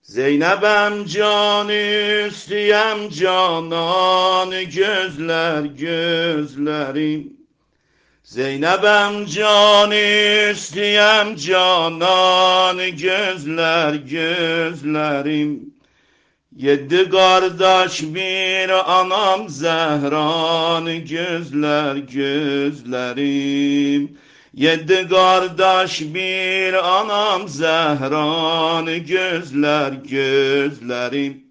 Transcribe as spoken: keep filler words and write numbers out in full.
Zeynep'em can isteyem canan gözler gözlerim. Zeynep'em can isteyem canan gözler gözlerim. Yedi kardeş bir anam Zehran gözler gözlerim. Yedi kardeş bir anam Zehran gözler gözlerim.